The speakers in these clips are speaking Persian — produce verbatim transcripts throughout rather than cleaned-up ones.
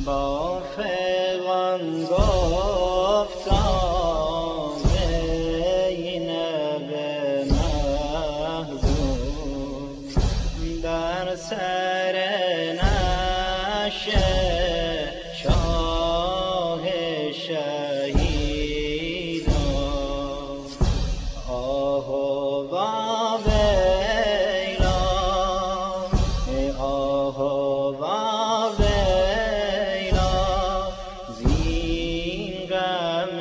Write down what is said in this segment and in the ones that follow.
با فغان گفتم زینب محزون بر سر نشه شاه شهیدان آه و ویلا آه و ویلا زین غم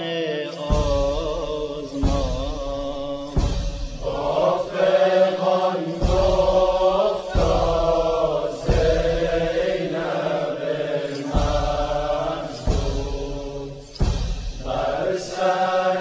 آزمان با فغان گفتا زینب محزون بر سر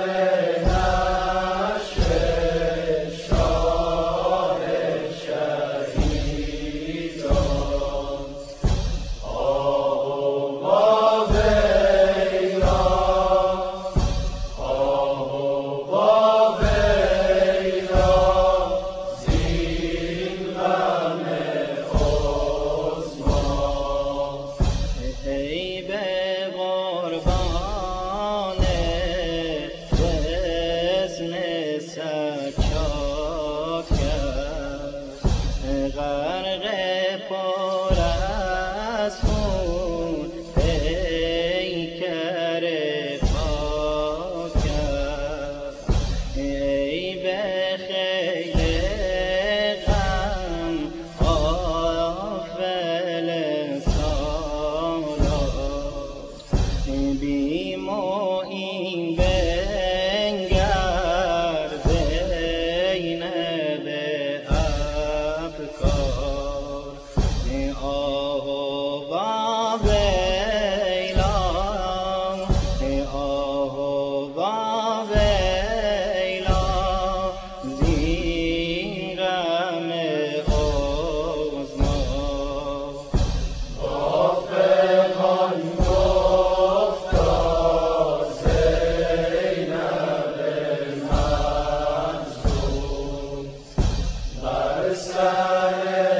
غرق پر از خون پیکر پاک ای به خیل غم غافل سالار بیم و این بنگر زینب آه و ویلا آه و ویلا زین غم آزمان با فغان گفتا زینب محزون بر سر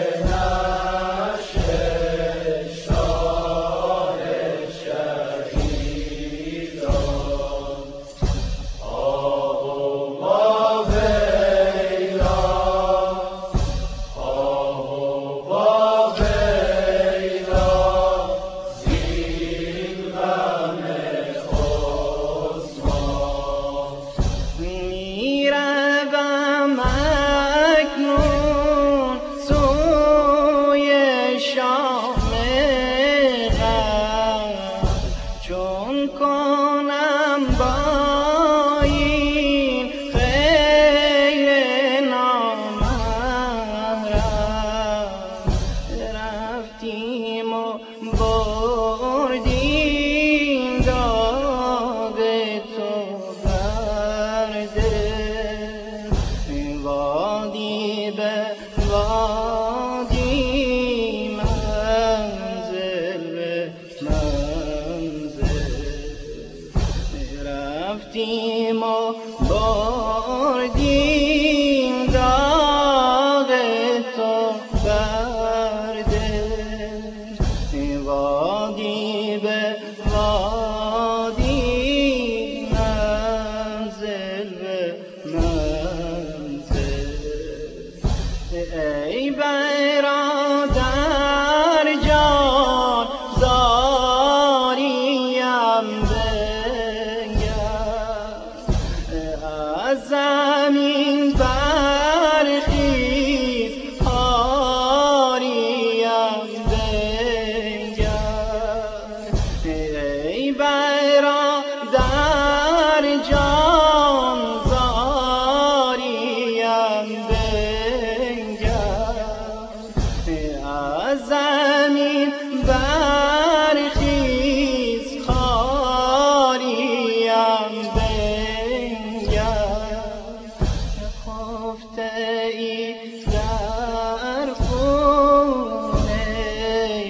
چون کنم با این خیل نامحرم رفتیم و بردیم داغ تو بر دل وادی به وادی منزل به منزل رفتیم و بردیم داغ تو بر دل وادی به وادی منزل به منزل ای برادر جان زاریم از زمین برخیز آریم بنگر ای برادر جان زاریم بنگر از زمین برخیز خاریم خفته ای در خون ای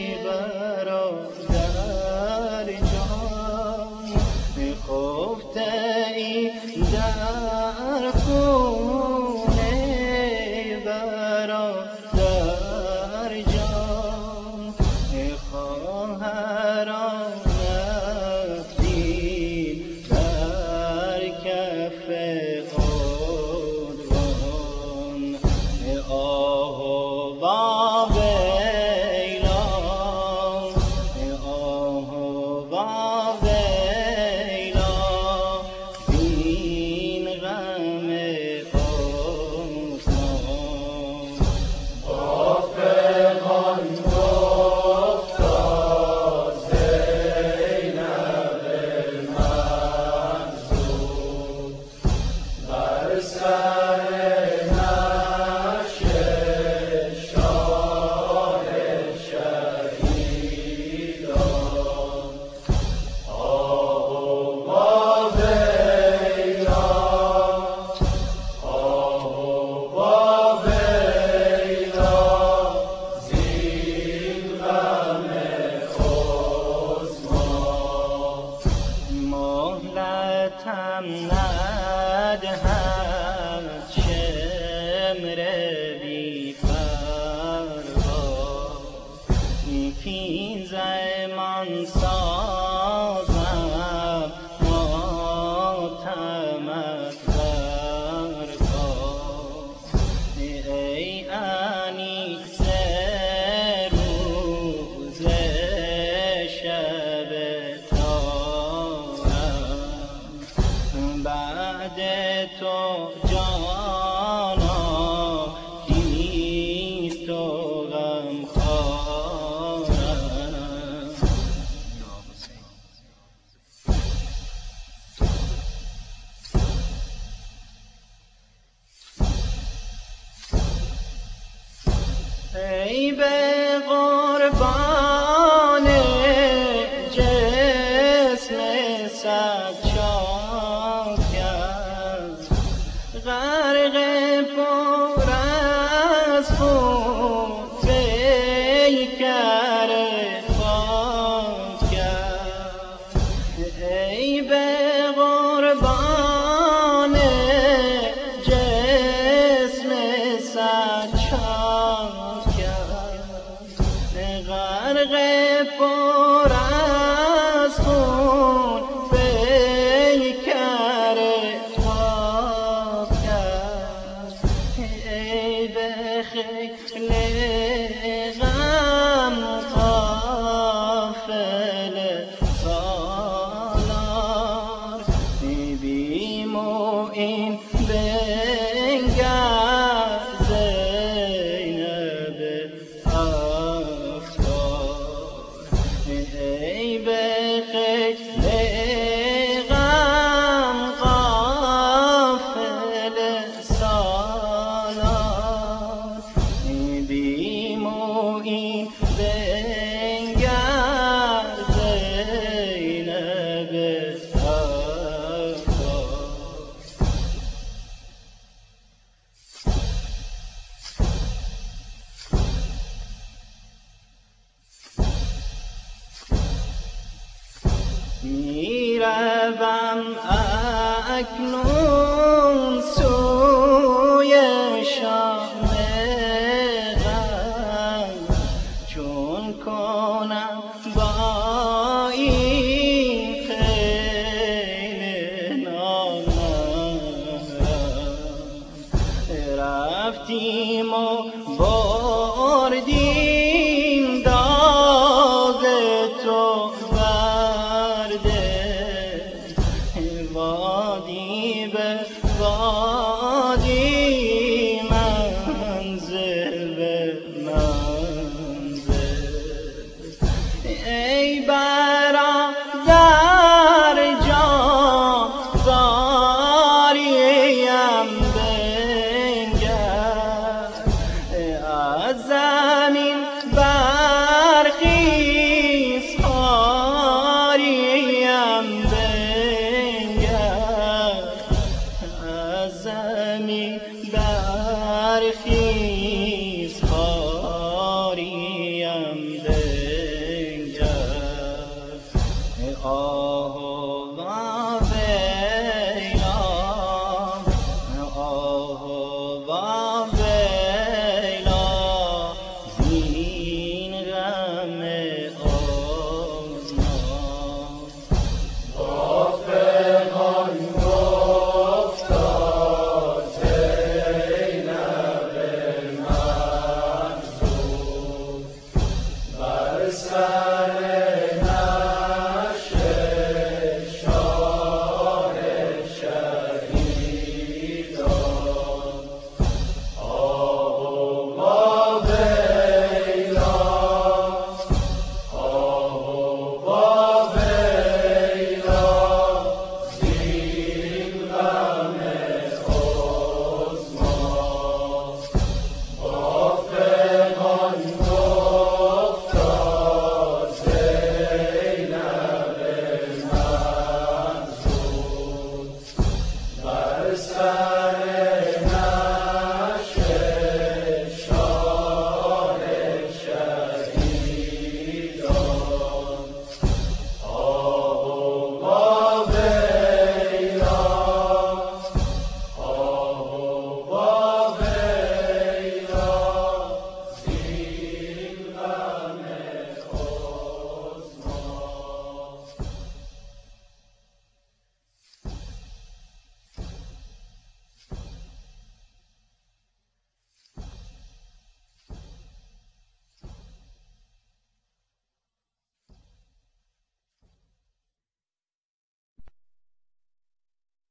برادر جان خفته ای در خون ای برادر جان خواهران مهلتم ندهد شمر بی پروا، یکی زمان سازم ماتمت برپا. ای انیس روز شب بعد تو جانا نیست و غم خارم. ای به قربان جسم صد غرق پر از خون پیکر خاک کرد. ای به قربان جسم صد کرد، غرق پر از خون پیکر خیل غم غافل سالار، بیم و این بنگر زینب افکار. ای به خیل غم غافل سالار، بیم و این بنگر زینب افکار. میروم اکنون سوی شام غم، چون کنم با این خیل نامحرم. رفتیم و بردیم داغ تو وادی به وادی، منزل به منزل. ای برادر جان زاریم بنگر، از زمین برخیز خاریم زمین برخیز خاریم بنگر. آه و ویلا، آه و ویلا، زین غم آزما. آه